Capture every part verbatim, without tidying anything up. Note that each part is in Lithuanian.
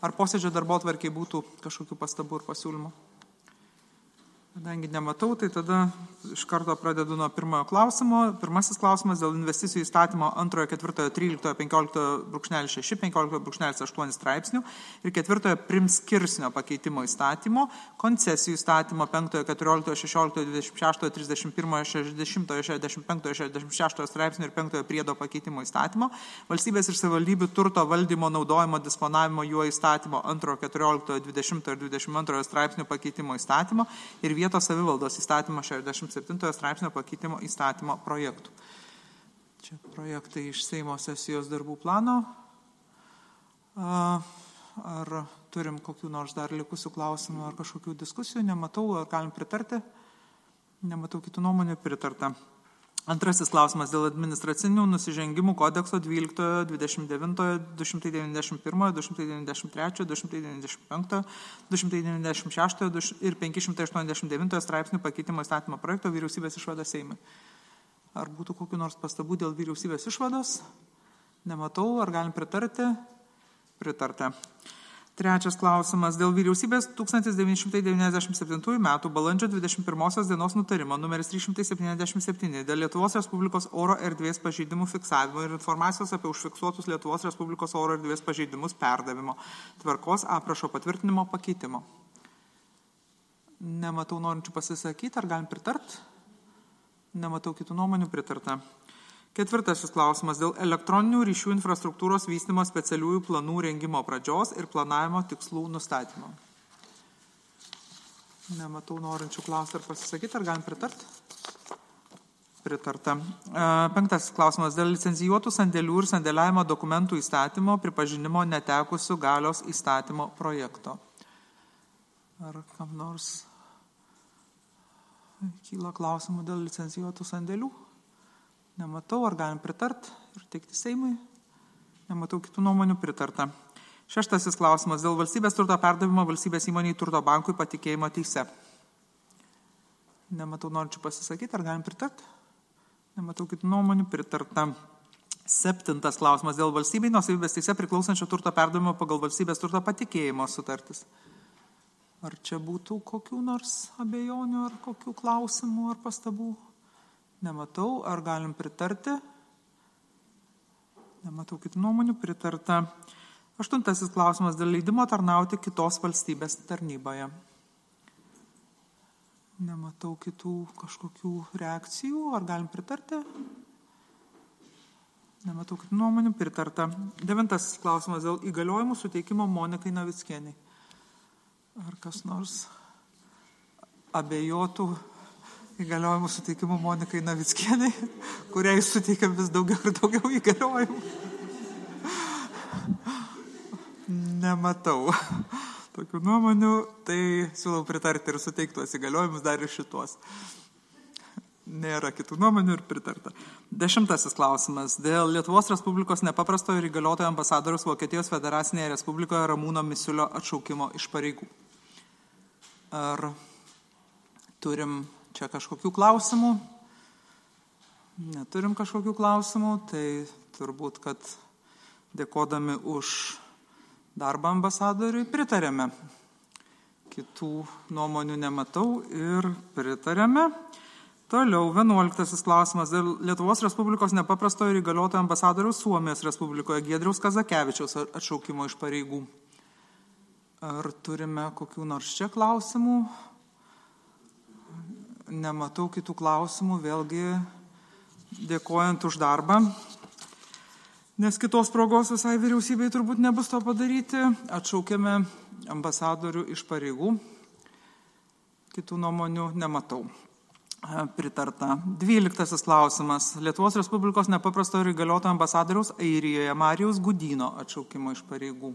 Ar posėdžio darbotvarkei būtų kažkokių pastabų ir pasiūlymų? Kadangi nematau, tai tada iš karto pradedu nuo pirmojo klausimo. Pirmasis klausimas dėl investicijų įstatymo antrojo, ketvirtojo, tryliktojo, penkioliktojo brūkšnelis šeši, penkioliktojo brūkšnelis aštuoni straipsnių ir ketvirtojo primskirsnio pakeitimo įstatymo, koncesijų įstatymo penktojo, keturioliktojo, šešioliktojo, dvidešimt šeštojo, trisdešimt pirmojo, šešiasdešimtojo, šešiasdešimt penktojo, šešiasdešimt šeštojo straipsnių ir penktojo priedo pakeitimo įstatymo, valstybės ir savivaldybių turto valdymo, naudojimo, disponavimo juo įstatymo antrojo, keturioliktojo, dvidešimtojo ir dvidešimt antrojo straipsnių pakeitimo įstatymo ir vietos savivaldos įstatymo šešiasdešimt septintojo straipsnio pakeitimo įstatymo projektų. Čia projektai iš Seimo sesijos darbų plano. Ar turim kokių nors dar likusių klausimų ar kažkokių diskusijų? Nematau, ar galim pritarti? Nematau kitų nuomonių, pritarta. Antrasis klausimas dėl administracinių nusižengimų kodekso dvyliktojo, dvidešimt devintojo, du šimtai devyniasdešimt pirmojo, du šimtai devyniasdešimt trečiojo, du šimtai devyniasdešimt penktojo, du šimtai devyniasdešimt šeštojo ir penki šimtai aštuoniasdešimt devintojo straipsnių pakeitimo įstatymo projekto vyriausybės išvada Seimui. Ar būtų kokių nors pastabų dėl vyriausybės išvados? Nematau, ar galim pritarti? Pritarta. Trečias klausimas dėl vyriausybės tūkstantis devyni šimtai devyniasdešimt septintųjų metų balandžio dvidešimt pirmosios dienos nutarimo numeris trys šimtai septyniasdešimt septyni dėl Lietuvos Respublikos oro erdvės pažeidimų fiksavimo ir informacijos apie užfiksuotus Lietuvos Respublikos oro erdvės pažeidimus perdavimo tvarkos aprašo patvirtinimo pakeitimo. Nematau norinčių pasisakyti, ar galim pritart? Nematau kitų nuomonių, pritarta. Ketvirtasis klausimas dėl elektroninių ryšių infrastruktūros vystymo specialiųjų planų rengimo pradžios ir planavimo tikslų nustatymo. Nematau norinčių klausti ar pasisakyti, ar galim pritart? Pritarta. Penktasis klausimas dėl licencijuotų sandėlių ir sandėliavimo dokumentų įstatymo pripažinimo netekusių galios įstatymo projekto. Ar kam nors kyla klausimų dėl licencijuotų sandėlių? Nematau, ar galim pritart ir teikti Seimui. Nematau kitų nuomonių, pritarta. Šeštasis klausimas dėl valstybės turto perdavimo valstybės įmoniai turto bankui patikėjimo teise. Nematau norinčių pasisakyti, ar galim pritart? Nematau kitų nuomonių, pritarta. Septintas klausimas dėl valstybei nuosavybės teise priklausančio turto perdavimo pagal valstybės turto patikėjimo sutartis. Ar čia būtų kokių nors abejonių ar kokių klausimų ar pastabų? Nematau, ar galim pritarti? Nematau kitų nuomonių, pritarta. Aštuntasis klausimas dėl leidimo tarnauti kitos valstybės tarnyboje. Nematau kitų kažkokių reakcijų, ar galim pritarti? Nematau kitų nuomonių, pritarta. Devintasis klausimas dėl įgaliojimų suteikimo Monikai Navickienei. Ar kas nors abejotų įgaliojimų suteikimu Monikai Navickienei, kuriai suteikia vis daugiau ir daugiau įgaliojimų? Nematau tokių nuomonių, tai siūlau pritarti ir suteikti tuos įgaliojimus dar ir šitos. Nėra kitų nuomonių ir pritarta. Dešimtasis klausimas. Dėl Lietuvos Respublikos nepaprastojo ir įgaliotojo ambasadoriaus Vokietijos Federacinėje Respublikoje Ramūno Misiulio atšaukimo iš pareigų. Ar turim čia kažkokių klausimų? Neturim kažkokių klausimų, tai turbūt, kad dėkodami už darbą ambasadoriui pritarėme. Kitų nuomonių nematau ir pritarėme. Toliau, vienuoliktasis klausimas dėl Lietuvos Respublikos nepaprastojo ir įgaliotojo ambasadoriaus Suomijos Respublikoje Giedriaus Kazakevičiaus atšaukimo iš pareigų. Ar turime kokių nors čia klausimų? Nematau kitų klausimų, vėlgi dėkojant už darbą, nes kitos progos visai vyriausybei turbūt nebus to padaryti. Atšaukėme ambasadorių iš pareigų. Kitų nuomonių nematau. Pritarta. Dvyliktasis klausimas. Lietuvos Respublikos nepaprastojo ir įgaliotojo ambasadoriaus Airijoje Marijaus Gudyno atšaukimo iš pareigų.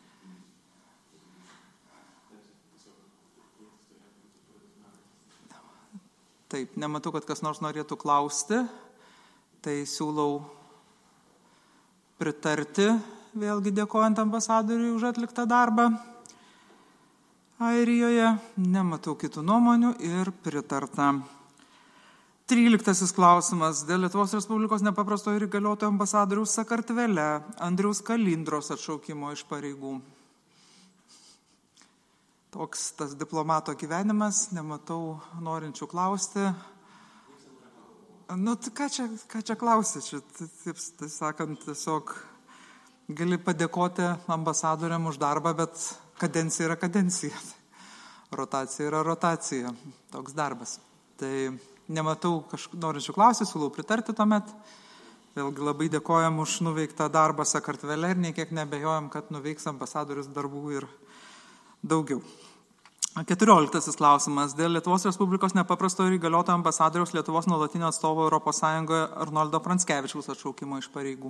Taip, nematau, kad kas nors norėtų klausti, tai siūlau pritarti, vėlgi dėkojant ambasadoriui už atliktą darbą Airijoje. Nematau kitų nuomonių ir pritarta. Tryliktasis klausimas. Dėl Lietuvos Respublikos nepaprastojo ir įgaliotojo ambasadoriaus Sakartvele Andriaus Kalindros atšaukimo iš pareigų. toks tas diplomato gyvenimas, nematau norinčių klausti. Nu, tai ką čia, ką čia klausi? Čia, taip, tai sakant, tiesiog gali padėkoti ambasadoriam už darbą, bet kadencija yra kadencija. Rotacija yra rotacija. Toks darbas. Tai nematau kažkokių norinčių klausti, siūlau pritarti tuomet. Vėlgi labai dėkojam už nuveiktą darbą Sakartvele ir niekiek nebejojam, kad nuveiks ambasadorius darbų ir daugiau. Keturioliktasis klausimas. Dėl Lietuvos Respublikos nepaprasto ir įgalioto ambasadoriaus Lietuvos nuolatinio atstovo Europos Sąjungoje Arnoldo Pranckevičiaus atšaukimo iš pareigų.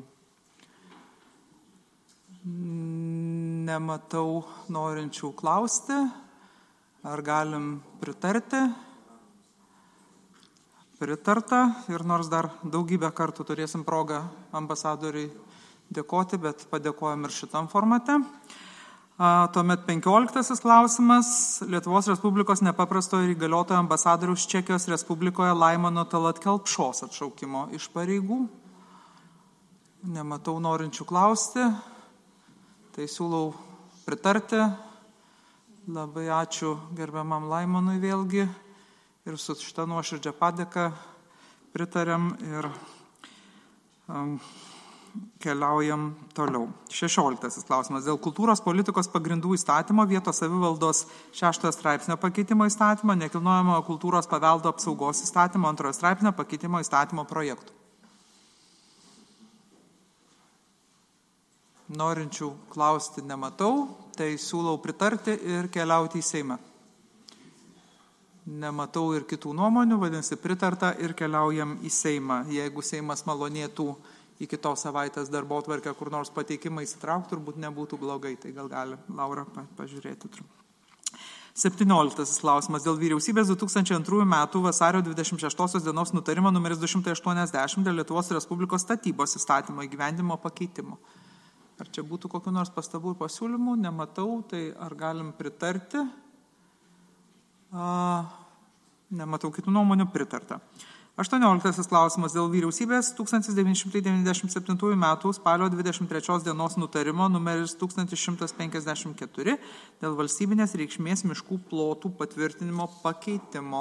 Nematau norinčių klausti. Ar galim pritarti? Pritarta. Ir nors dar daugybę kartų turėsim progą ambasadoriui dėkoti, bet padėkojam ir šitam formate. A, tuomet penkioliktasis klausimas. Lietuvos Respublikos nepaprasto ir įgaliotojo ambasadoriaus Čekijos Respublikoje Laimono Talat Kelpšos atšaukimo iš pareigų. Nematau norinčių klausti. Tai siūlau pritarti. Labai ačiū gerbiamam Laimonui vėlgi ir su šitą nuoširdžią padėką pritarėm ir um, keliaujam toliau. Šešioliktasis klausimas. Dėl kultūros politikos pagrindų įstatymo vietos savivaldos šeštojo straipsnio pakeitimo įstatymo, nekilnojamojo kultūros paveldo apsaugos įstatymo antrojo straipsnio pakeitimo įstatymo projektų. Norinčių klausti nematau, tai siūlau pritarti ir keliauti į Seimą. Nematau ir kitų nuomonių, vadinasi pritarta ir keliaujam į Seimą. Jeigu Seimas malonėtų į kitos savaitės darbotvarkę kur nors pateikimą įsitraukti, turbūt nebūtų blogai, tai gal gali Laura pažiūrėti. Septynioliktasis klausimas. Dėl vyriausybės du tūkstančiai antrųjų metų vasario dvidešimt šeštosios dienos nutarimo numeris du šimtai aštuoniasdešimt dėl Lietuvos Respublikos statybos įstatymo įgyvendinimo pakeitimo. Ar čia būtų kokių nors pastabų ir pasiūlymų? Nematau, tai ar galim pritarti? A, nematau kitų nuomonių, pritarta. aštuonioliktasis klausimas. Dėl vyriausybės tūkstantis devyni šimtai devyniasdešimt septintųjų metų spalio dvidešimt trečios dienos nutarimo numeris tūkstantis šimtas penkiasdešimt keturi dėl valstybinės reikšmės miškų plotų patvirtinimo pakeitimo.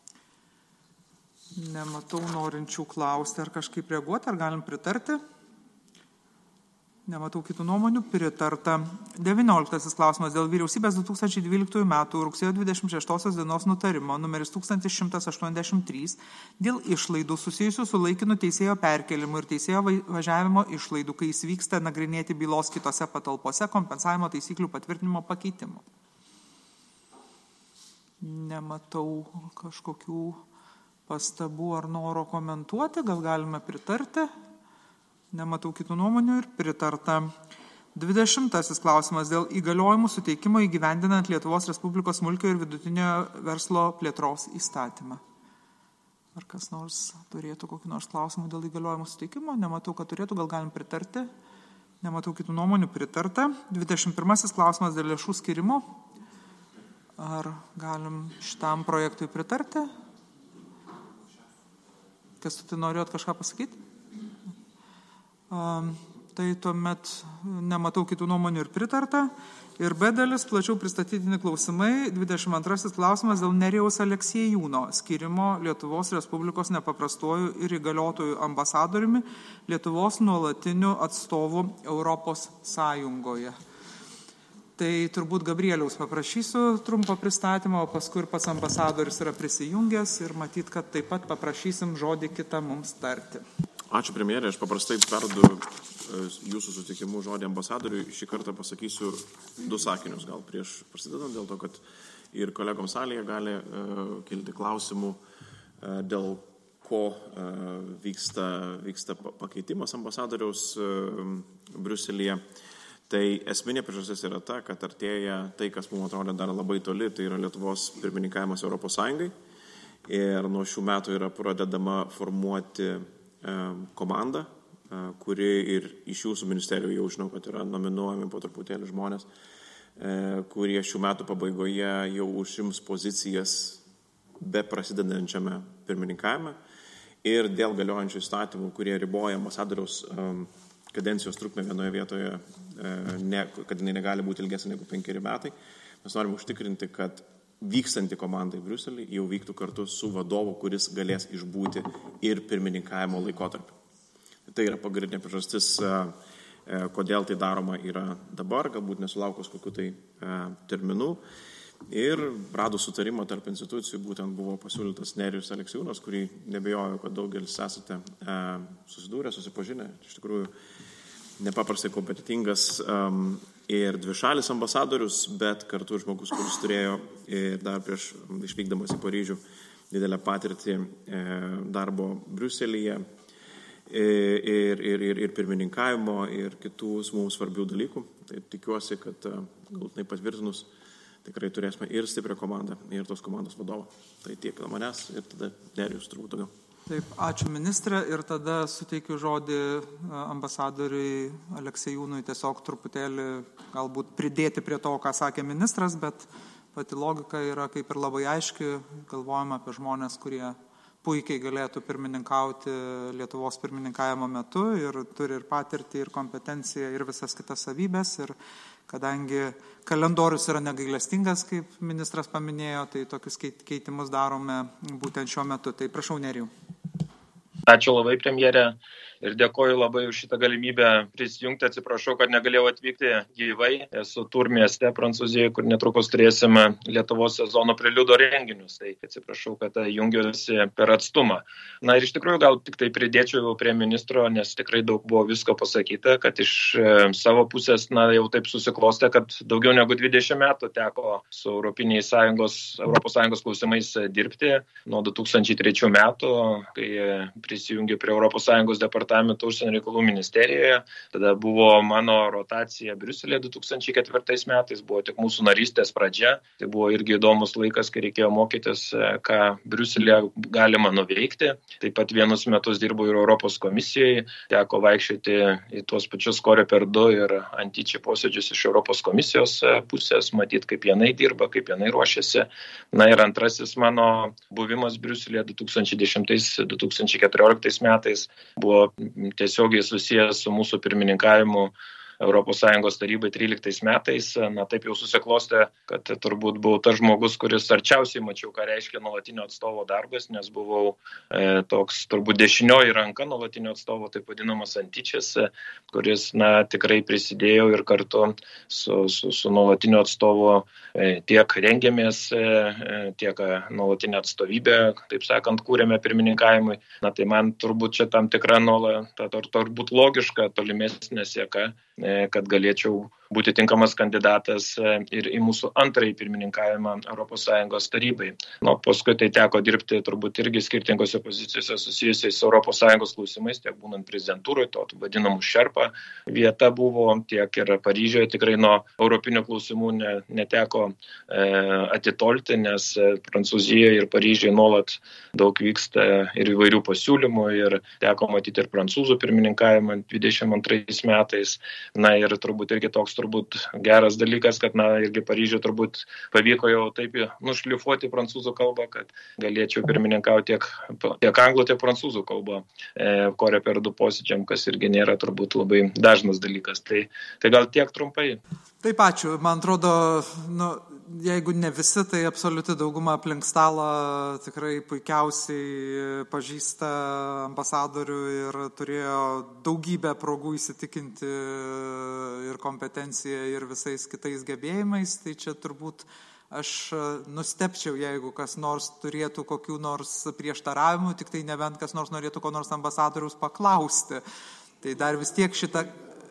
Nematau norinčių klausti ar kažkaip reaguoti, ar galim pritarti? Nematau kitų nuomonių, pritarta. devynioliktasis klausimas. Dėl vyriausybės du tūkstančiai dvyliktųjų metų rugsėjo dvidešimt šeštosios dienos nutarimo numeris tūkstantis šimtas aštuoniasdešimt trys dėl išlaidų susijusių su laikinu teisėjo perkelimu ir teisėjo važiavimo išlaidų, kai jis vyksta nagrinėti bylos kitose patalpose kompensavimo taisyklių patvirtinimo pakeitimo. Nematau kažkokių pastabų ar noro komentuoti, gal galime pritarti. Nematau kitų nuomonių ir pritarta. Dvidešimtasis klausimas dėl įgaliojimų suteikimo įgyvendinant Lietuvos Respublikos smulkio ir vidutinio verslo plėtros įstatymą. Ar kas nors turėtų kokių nors klausimų dėl įgaliojimų suteikimo? Nematau, kad turėtų, gal galim pritarti. Nematau kitų nuomonių, pritarta. Dvidešimt pirmasis klausimas dėl lėšų skirimo. Ar galim šitam projektui pritarti? Kas tu tai norėjot kažką pasakyti? Tai tuomet nematau kitų nuomonių ir pritarta. Ir B dalis plačiau pristatytini klausimai. dvidešimt antrasis klausimas dėl Nerijaus Aleksiejūno skirimo Lietuvos Respublikos nepaprastuoju ir įgaliotojų ambasadoriumi Lietuvos nuolatiniu atstovu Europos Sąjungoje. Tai turbūt Gabrieliaus paprašysiu trumpo pristatymą, o paskui ir pats ambasadorius yra prisijungęs ir matyt, kad taip pat paprašysim žodį kitą mums tarti. Ačiū premjerė, aš paprastai perdu jūsų sutikimų žodį ambasadoriui. Šį kartą pasakysiu du sakinius, gal prieš prasidedant, dėl to, kad ir kolegoms salėje gali uh, kilti klausimų, uh, dėl ko uh, vyksta, vyksta pakeitimas ambasadoriaus uh, Briuselyje. Tai esminė priežastis yra ta, kad artėja tai, kas mums atrodo dar labai toli, tai yra Lietuvos pirmininkavimas Europos Sąjungai. Ir nuo šių metų yra pradedama formuoti komanda, kuri ir iš jūsų ministerijų jau žinau, kad yra nominuojami po truputėlį žmonės, kurie šių metų pabaigoje jau užims pozicijas be prasidedančiame pirmininkavime ir dėl galiojančių įstatymų, kurie riboja ambasadoriaus kadencijos trukmę vienoje vietoje, ne, kad jinai negali būti ilgesnė negu penkeri metai. Mes norime užtikrinti, kad vykstanti komanda į Briuselį jau vyktų kartu su vadovu, kuris galės išbūti ir pirmininkavimo laikotarpį. Tai yra pagrindinė priežastis, kodėl tai daroma yra dabar, galbūt nesulaukus kokių tai terminų. Ir radus sutarimo tarp institucijų būtent buvo pasiūlytas Nerijus Aleksiūnas, kurį nebejoju, kad daugelis esate e, susidūrę, susipažinę. Iš tikrųjų, nepaprastai kompetitingas um, ir dvišalis ambasadorius, bet kartu žmogus, kuris turėjo ir dar prieš išvykdamas į Paryžių didelę patirtį e, darbo Briuselyje ir, ir, ir, ir pirmininkavimo ir kitų mums svarbių dalykų. Tai tikiuosi, kad e, galutinai patvirtinus tikrai turėsime ir stiprią komandą, ir tos komandos vadovą. Tai tiek nuo manęs ir tada Nerijus turbūt daugiau. Taip, ačiū ministrė ir tada suteikiu žodį ambasadoriui Aleksejūnui tiesiog truputėlį galbūt pridėti prie to, ką sakė ministras, bet pati logika yra kaip ir labai aiški, galvojame apie žmonės, kurie puikiai galėtų pirmininkauti Lietuvos pirmininkavimo metu ir turi ir patirtį, ir kompetenciją, ir visas kitas savybės. Ir kadangi kalendorius yra negailestingas, kaip ministras paminėjo, tai tokius keitimus darome būtent šiuo metu. Tai prašau, Nerijau. Ačiū labai, premjerė, ir dėkoju labai už šitą galimybę prisijungti. Atsiprašau, kad negalėjau atvykti gyvai. Esu Tur mieste, Prancūzijoje, kur netrukus turėsime Lietuvos sezono preliudo renginius. Tai atsiprašau, kad jungiuosi per atstumą. Na ir iš tikrųjų gal tik tai pridėčiau prie ministro, nes tikrai daug buvo visko pasakyta, kad iš savo pusės na, jau taip susiklostė, kad daugiau negu dvidešimt metų teko su Europinės Sąjungos, Europos Sąjungos klausimais dirbti nuo du tūkstančiai trečių metų, kai prisijungė prie Europos Sąjungos departamento užsienio reikalų ministerijoje. Tada buvo mano rotacija Briuselėje du tūkstančiai ketvirtais metais, buvo tik mūsų narystės pradžia. Tai buvo irgi įdomus laikas, kai reikėjo mokytis, ką Briuselėje galima nuveikti. Taip pat vienus metus dirbau ir Europos komisijoje, teko vaikščioti į tuos pačius Koreper du ir Antiči posėdžius iš Europos komisijos pusės, matyti, kaip jinai dirba, kaip jinai ruošiasi. Na ir antrasis mano buvimas Briuselėje du tūkstančiai dešimtais - du tūkstančiai keturioliktais metais buvo tiesiogiai susijęs su mūsų pirmininkavimu Europos Sąjungos tarybai tryliktais metais. Na taip jau susiklostė, kad turbūt buvau tas žmogus, kuris arčiausiai mačiau, ką reiškia nuolatinio atstovo darbas, nes buvau e, toks turbūt dešinioji ranka nuolatinio atstovo, taip vadinamas Antičis, kuris na, tikrai prisidėjo ir kartu su, su, su nuolatinio atstovo e, tiek rengėmės, e, tiek nuolatinę atstovybę, taip sakant, kūrėme pirmininkavimui. Na tai man turbūt čia tam tikra nuola, ta, turbūt logiška tolimesnė seka, kad galėčiau būti tinkamas kandidatas ir į mūsų antrąjį pirmininkavimą Europos Sąjungos tarybai. Nu, paskui tai teko dirbti turbūt irgi skirtingose pozicijose susijusiais su Europos Sąjungos klausimais, tiek būnant prezidentūroje, to vadinamų šerpa vieta buvo, tiek ir Paryžioje tikrai nuo europinių klausimų ne, neteko e, atitolti, nes Prancūzijoje ir Paryžioje nuolat daug vyksta ir įvairių pasiūlymų ir teko matyti ir prancūzų pirmininkavimą dvidešimt antrais metais. Na ir turbūt irgi toks turbūt geras dalykas, kad na irgi Paryžiuje turbūt pavyko jau taip nušlifuoti prancūzų kalbą, kad galėčiau pirmininkauti tiek, tiek anglų, tiek prancūzų kalbą e, Koreper du posėdžiam, kas irgi nėra turbūt labai dažnas dalykas. Tai, tai gal tiek trumpai. Taip, ačiū. Man atrodo, nu, jeigu ne visi, tai absoliuti dauguma aplink stalą tikrai puikiausiai pažįsta ambasadorių ir turėjo daugybę progų įsitikinti ir kompetenciją ir visais kitais gebėjimais. Tai čia turbūt aš nustepčiau, jeigu kas nors turėtų kokių nors prieštaravimų, tik tai nebent kas nors norėtų ko nors ambasadoriaus paklausti. Tai dar vis tiek šitą...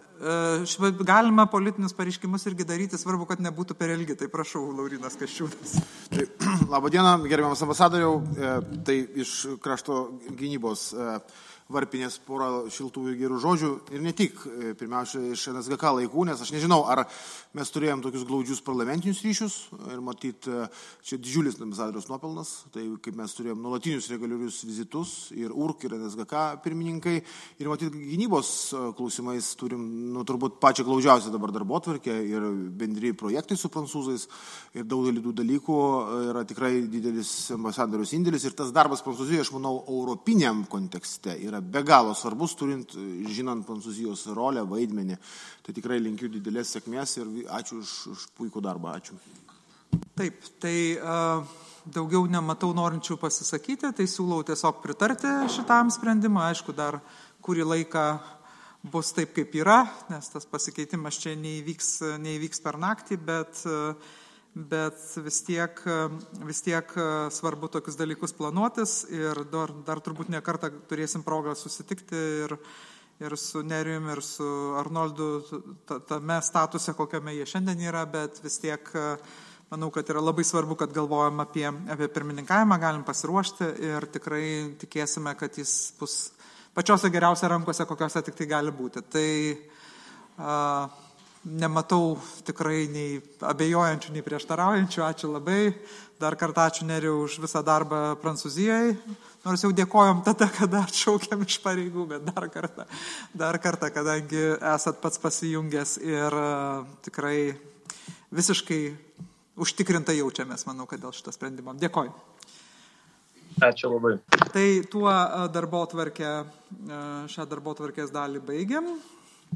Galima politinius pareiškimus irgi daryti, svarbu, kad nebūtų per ilgi. Tai prašau, Laurynas Kasčiūnas. Tai, labą dieną, gerbiamas ambasadoriau. Tai iš krašto gynybos varpinės porą šiltų ir gerų žodžių. Ir ne tik, pirmiausia, iš N S G K laikų, nes aš nežinau, ar mes turėjom tokius glaudžius parlamentinius ryšius. Ir matyt, čia didžiulis ambasadoriaus nuopelnas. Tai kaip mes turėjom nuolatinius reguliarius vizitus ir U R K, ir N S G K pirmininkai. Ir matyt, gynybos klausimais turim, nu, turbūt pačią glaudžiausią dabar darbotvarkę ir bendri projektai su prancūzais. Ir daugelį tų dalykų yra tikrai didelis ambasadoriaus indėlis. Ir tas darbas Prancūzijoje, aš manau, europiniam kontekste yra be galo svarbus, turint, žinant Prancūzijos rolę, vaidmenį. Tai tikrai linkiu didelės sėkmės ir ačiū už, už puikų darbą. Ačiū. Taip, tai uh, daugiau nematau norinčių pasisakyti, tai siūlau tiesiog pritarti šitam sprendimui. Aišku, dar kurį laiką bus taip, kaip yra, nes tas pasikeitimas čia neįvyks, neįvyks per naktį, bet, bet vis, tiek, vis tiek svarbu tokius dalykus planuotis ir dar, dar turbūt ne kartą turėsim progą susitikti ir, ir su Nerijum, ir su Arnoldu tame statuse, kokiame jie šiandien yra, bet vis tiek manau, kad yra labai svarbu, kad galvojam apie, apie pirmininkavimą, galim pasiruošti ir tikrai tikėsime, kad jis bus pačiose geriausia rankose, kokiose tik tai gali būti. Tai a, nematau tikrai nei abejojančių, nei prieštaraujančių. Ačiū labai. Dar kartą ačiū Nerijau už visą darbą Prancūzijoje. Nors jau dėkojom tada, kada atšaukėm iš pareigų, bet dar kartą, dar kartą, kadangi esat pats pasijungęs ir a, tikrai visiškai užtikrintai jaučiamės, manau, kad dėl šito sprendimo. Dėkoju. Ačiū labai. Tai tuo darbotvarkę, šią darbotvarkės dalį baigiam.